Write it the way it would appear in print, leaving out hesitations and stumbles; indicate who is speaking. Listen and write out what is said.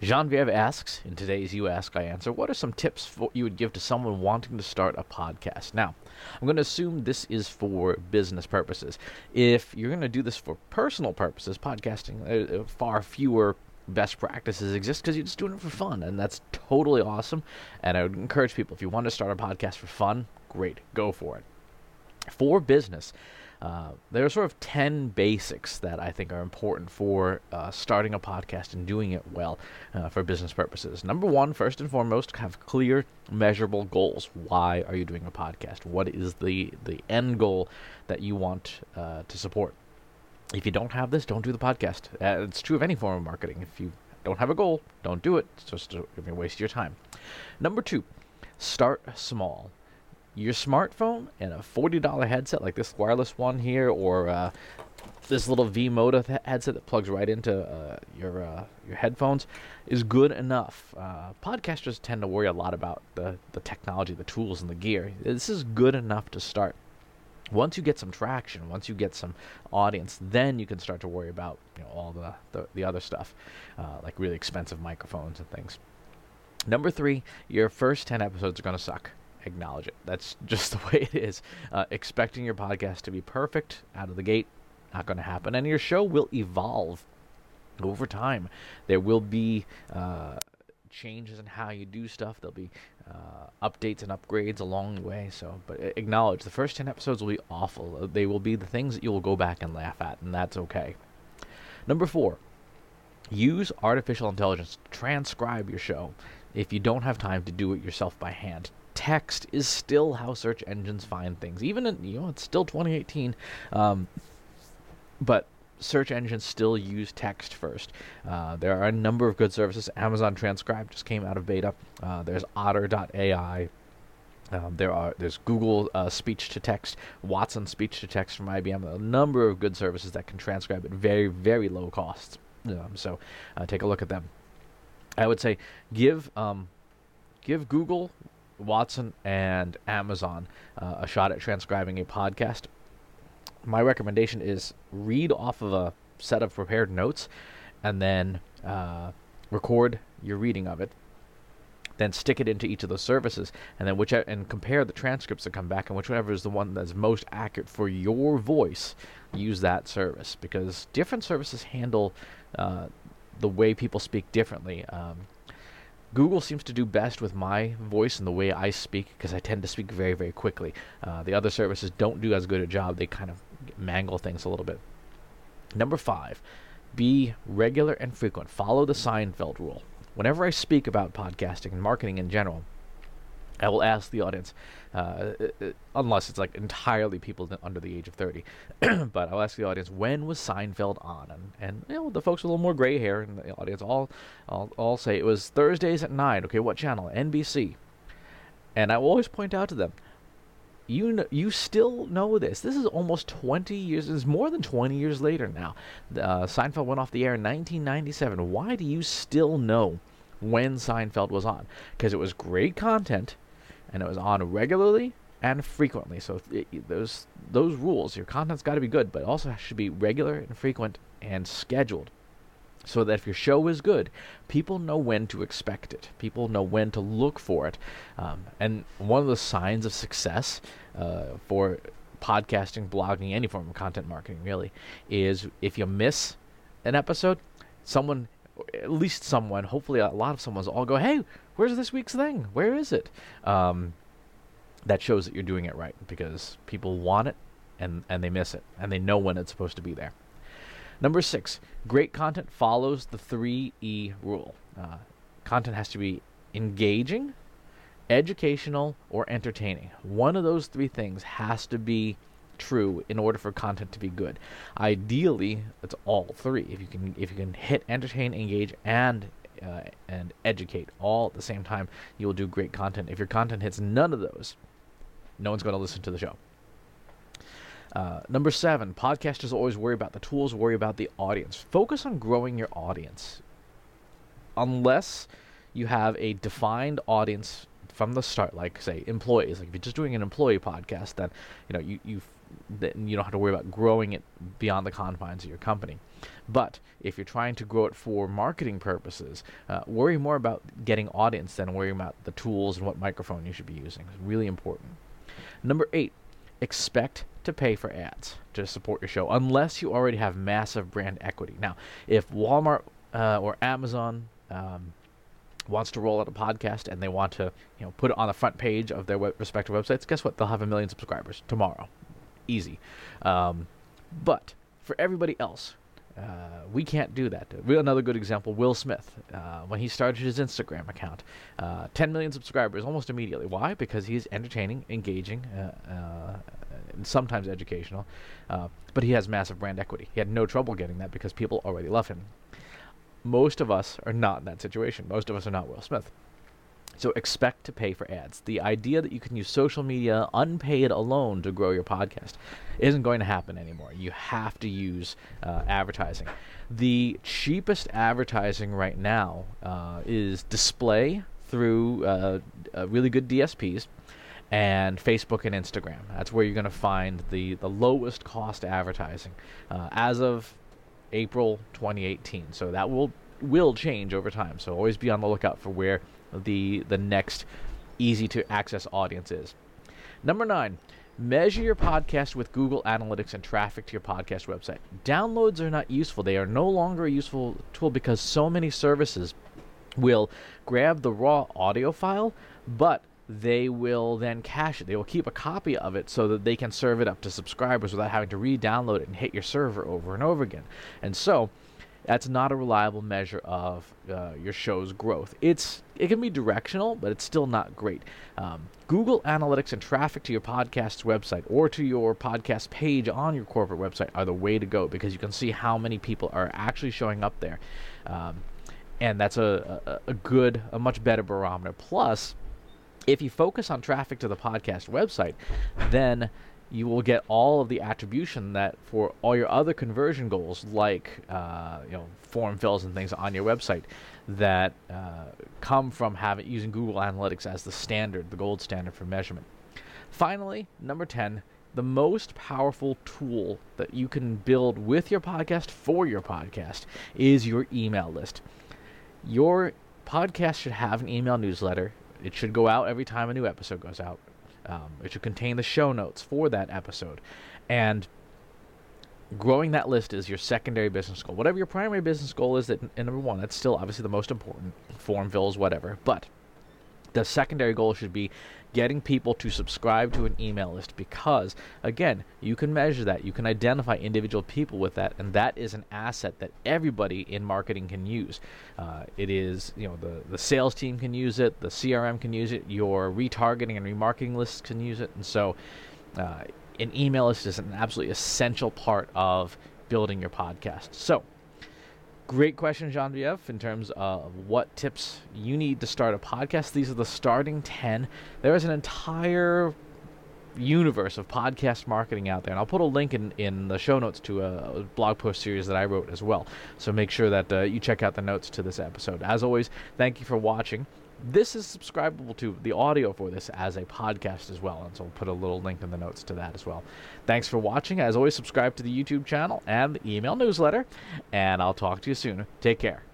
Speaker 1: Genevieve asks, in today's You Ask, I Answer, what are some tips you would give to someone wanting to start a podcast? Now, I'm going to assume this is for business purposes. If you're going to do this for personal purposes, podcasting, far fewer best practices exist because you're just doing it for fun, and that's totally awesome. And I would encourage people, if you want to start a podcast for fun, great, go for it. For business, there are sort of 10 basics that I think are important for starting a podcast and doing it well for business purposes. Number one, first and foremost, have clear, measurable goals. Why are you doing a podcast? What is the end goal that you want to support? If you don't have this, don't do the podcast. It's true of any form of marketing. If you don't have a goal, don't do it. It's just going to waste your time. Number two, start small. Your smartphone and a $40 headset like this wireless one here, or this little V-Moda headset that plugs right into your headphones is good enough. Podcasters tend to worry a lot about the technology, the tools, and the gear. This is good enough to start. Once you get some traction, once you get some audience, then you can start to worry about all the other stuff, like really expensive microphones and things. Number three, your first 10 episodes are going to suck. Acknowledge it. That's just the way it is. Expecting your podcast to be perfect out of the gate, not going to happen. And your show will evolve over time. There will be changes in how you do stuff. There'll be updates and upgrades along the way. But acknowledge the first 10 episodes will be awful. They will be the things that you will go back and laugh at, and that's okay. Number four, use artificial intelligence to transcribe your show if you don't have time to do it yourself by hand. Text is still how search engines find things. Even in, it's still 2018, but search engines still use text first. There are a number of good services. Amazon Transcribe just came out of beta. There's Otter.ai. There's Google speech to text, Watson speech to text from IBM. A number of good services that can transcribe at very, very low costs. So take a look at them. I would say give Google, Watson, and Amazon a shot at transcribing a podcast. My recommendation is read off of a set of prepared notes and then record your reading of it. Then stick it into each of those services, and then compare the transcripts that come back, and whichever is the one that's most accurate for your voice, use that service, because different services handle the way people speak differently. Google seems to do best with my voice and the way I speak, because I tend to speak very, very quickly. The other services don't do as good a job. They kind of mangle things a little bit. Number five, be regular and frequent. Follow the Seinfeld rule. Whenever I speak about podcasting and marketing in general, I will ask the audience, unless it's like entirely people under the age of 30, but I'll ask the audience, when was Seinfeld on? And the folks with a little more gray hair in the audience all say it was Thursdays at 9. Okay, what channel? NBC. And I will always point out to them, you still know this. This is almost 20 years. This is more than 20 years later now. Seinfeld went off the air in 1997. Why do you still know when Seinfeld was on? Because it was great content, and it was on regularly and frequently. So those rules, your content's got to be good, but also should be regular and frequent and scheduled, so that if your show is good, people know when to expect it. People know when to look for it. And one of the signs of success for podcasting, blogging, any form of content marketing really, is if you miss an episode, at least someone, hopefully a lot of someone's all go, hey, where's this week's thing? Where is it? That shows that you're doing it right, because people want it and they miss it, and they know when it's supposed to be there. Number six, great content follows the 3E rule. Content has to be engaging, educational, or entertaining. One of those three things has to be true in order for content to be good. Ideally, it's all three. If you can hit entertain, engage, and educate all at the same time, you will do great content. If your content hits none of those, no one's going to listen to the show. Number seven, podcasters always worry about the tools, worry about the audience. Focus on growing your audience. Unless you have a defined audience from the start, like say employees. Like if you're just doing an employee podcast, then you then you don't have to worry about growing it beyond the confines of your company. But if you're trying to grow it for marketing purposes, worry more about getting audience than worrying about the tools and what microphone you should be using. It's really important. Number 8, expect to pay for ads to support your show unless you already have massive brand equity. Now, if Walmart or Amazon wants to roll out a podcast and they want to, put it on the front page of their respective websites, guess what? They'll have 1 million subscribers tomorrow. Easy. But for everybody else, we can't do that. Another good example, Will Smith. When he started his Instagram account, 10 million subscribers almost immediately. Why? Because he's entertaining, engaging, and sometimes educational. But he has massive brand equity. He had no trouble getting that because people already love him. Most of us are not in that situation. Most of us are not Will Smith. So expect to pay for ads. The idea that you can use social media unpaid alone to grow your podcast isn't going to happen anymore. You have to use advertising. The cheapest advertising right now is display through really good DSPs and Facebook and Instagram. That's where you're going to find the lowest cost advertising as of April 2018. So that will change over time. So always be on the lookout for where the next easy to access audience is. Number 9, measure your podcast with Google Analytics and traffic to your podcast website. Downloads are not useful. They are no longer a useful tool because so many services will grab the raw audio file, but they will then cache it. They will keep a copy of it so that they can serve it up to subscribers without having to re-download it and hit your server over and over again. And so that's not a reliable measure of your show's growth. It can be directional, but it's still not great. Google Analytics and traffic to your podcast's website or to your podcast page on your corporate website are the way to go because you can see how many people are actually showing up there. And that's a much better barometer. Plus, if you focus on traffic to the podcast website, then you will get all of the attribution that for all your other conversion goals, like form fills and things on your website, that come from using Google Analytics as the gold standard for measurement. Finally, number 10, the most powerful tool that you can build with your podcast for your podcast is your email list. Your podcast should have an email newsletter. It should go out every time a new episode goes out. It should contain the show notes for that episode. And growing that list is your secondary business goal. Whatever your primary business goal is, and number 1, that's still obviously the most important. Form fills, whatever. But the secondary goal should be getting people to subscribe to an email list because, again, you can measure that. You can identify individual people with that, and that is an asset that everybody in marketing can use. It is, the sales team can use it, the CRM can use it, your retargeting and remarketing lists can use it, and so an email list is an absolutely essential part of building your podcast. So, great question, Genevieve, in terms of what tips you need to start a podcast. These are the starting 10. There is an entire universe of podcast marketing out there, and I'll put a link in the show notes to a blog post series that I wrote as well. So make sure that you check out the notes to this episode. As always, thank you for watching. This is subscribable to the audio for this as a podcast as well, and so I'll put a little link in the notes to that as well. Thanks for watching. As always, subscribe to the YouTube channel and the email newsletter, and I'll talk to you soon. Take care.